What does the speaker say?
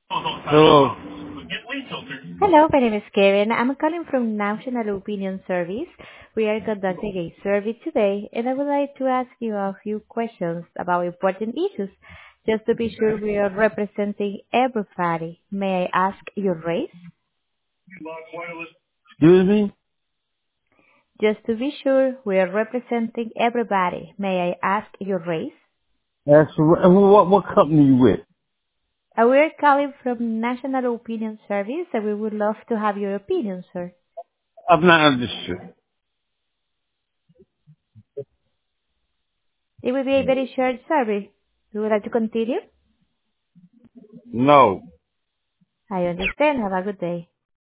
Hello. Hello, my name is Karen. I'm calling from National Opinion Service. We are conducting a survey today, and I would like to ask you a few questions about important issues, just to be sure we are representing everybody. May I ask your race? Excuse me? Just to be sure we are representing everybody. May I ask your race? That's what company you with? We're calling from National Opinion Service, and we would love to have your opinion, sir. I'm not understood. It will be a very short survey. You would like to continue? No. I understand. Have a good day.